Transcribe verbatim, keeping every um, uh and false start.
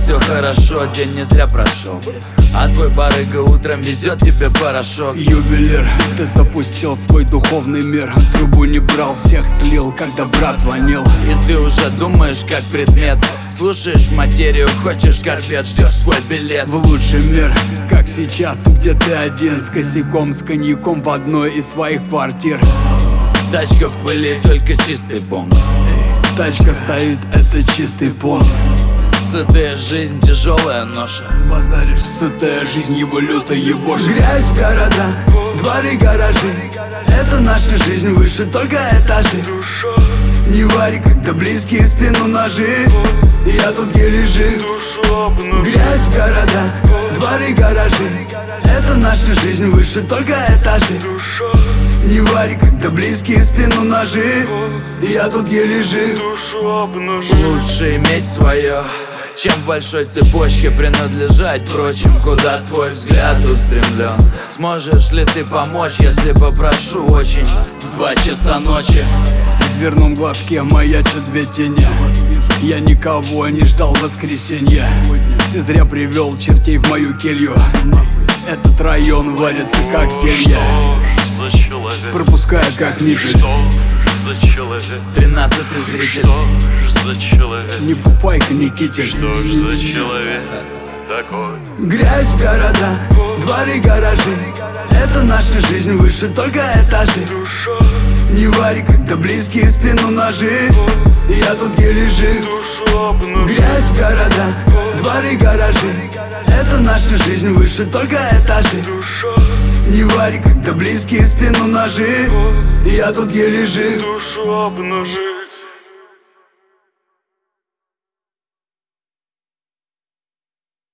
все хорошо, день не зря прошел. А твой барыга утром везет тебе порошок. Ювелир, ты запустил свой духовный мир. Трубу не брал, всех слил, когда брат звонил. И ты уже думаешь как предмет. Слушаешь материю, хочешь корвет, ждешь свой билет в лучший мир, как сейчас, где ты один с косяком, с коньяком в одной из своих квартир. Тачка в пыли, только чистый бомб. Тачка стоит, это чистый понт. Сытая жизнь, тяжелая ноша. Базаришь, сытая жизнь, его лютая ебошь. Грязь в города, дворы, гаражи. Это наша жизнь, выше только этажи. Не варь, когда близкие спину ножи. Я тут еле жив. Грязь в города, дворы, гаражи. Это наша жизнь, выше только этажи. Не варь, когда близкие спину ножи. Я тут еле жив. Лучше иметь свое, чем в большой цепочке принадлежать прочим. Куда твой взгляд устремлен? Сможешь ли ты помочь, если попрошу очень? В два часа ночи в дверном глазке маячат две тени. Я никого не ждал воскресенья. Ты зря привел чертей в мою келью. Этот район варится как зелье, пропуская как ниппель. Тринадцатый зритель. Не фуфайка, не китель. Что ж за человек такой? Грязь в города, дворы, гаражи. Это наша жизнь, выше только этажи. Не варь, когда близкие спину ножи. Я тут еле жив. Грязь в города, дворы, гаражи. Это наша жизнь, выше только этажи. Не варь, когда близкие спину ножи. Я тут еле жив. Душу обнажи.